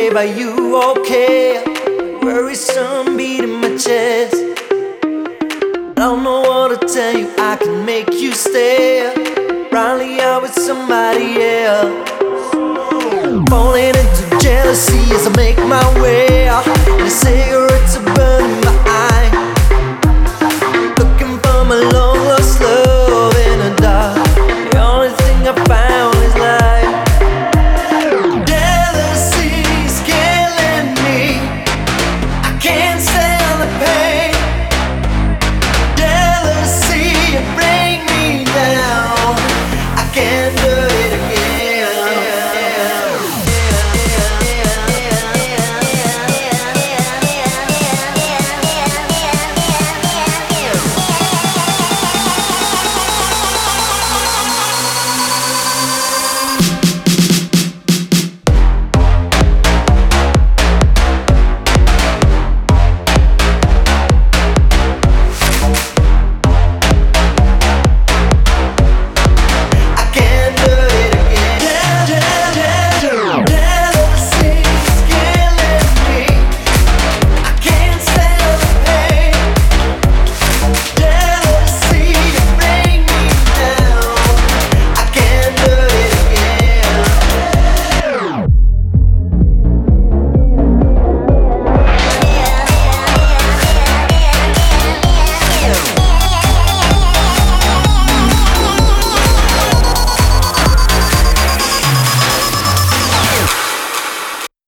babe, are you okay? Worrisome beat in my chest. I don't know what to tell you, I can make you stay. Probably out with somebody else. Falling into jealousy as I make my way out. The cigarettes are burning